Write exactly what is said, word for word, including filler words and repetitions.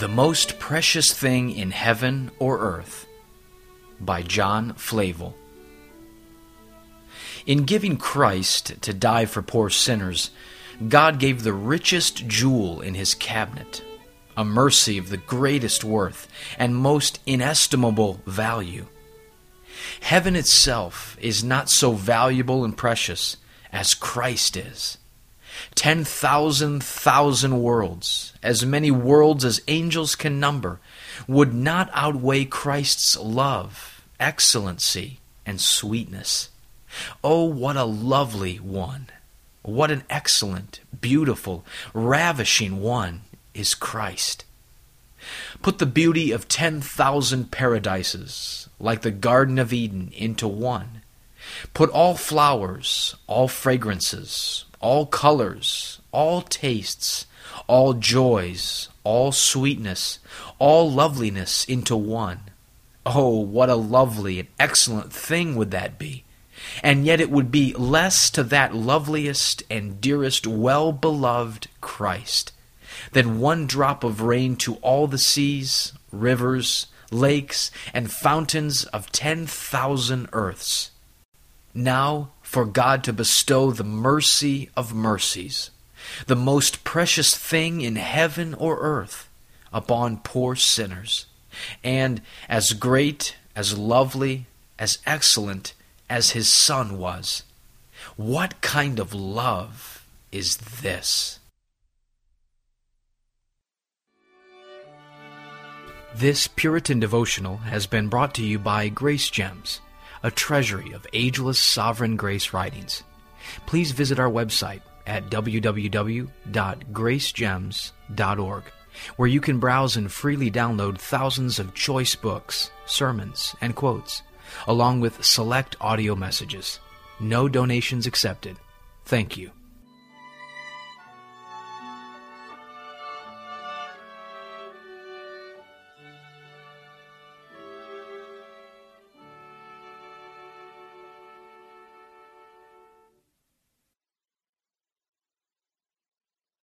The Most Precious Thing in Heaven or Earth by John Flavel. In giving Christ to die for poor sinners, God gave the richest jewel in his cabinet, a mercy of the greatest worth and most inestimable value. Heaven itself is not so valuable and precious as Christ is. Ten thousand thousand worlds, as many worlds as angels can number, would not outweigh Christ's love, excellency, and sweetness. Oh, what a lovely one! What an excellent, beautiful, ravishing one is Christ! Put the beauty of ten thousand paradises, like the Garden of Eden, into one. Put all flowers, all fragrances, all colors, all tastes, all joys, all sweetness, all loveliness into one. Oh, what a lovely and excellent thing would that be! And yet it would be less to that loveliest and dearest well-beloved Christ than one drop of rain to all the seas, rivers, lakes, and fountains of ten thousand earths. Now, for God to bestow the mercy of mercies, the most precious thing in heaven or earth, upon poor sinners, and as great, as lovely, as excellent as his Son was. What kind of love is this? This Puritan devotional has been brought to you by Grace Gems, a treasury of ageless sovereign grace writings. Please visit our website at w w w dot grace gems dot org, where you can browse and freely download thousands of choice books, sermons, and quotes, along with select audio messages. No donations accepted. Thank you.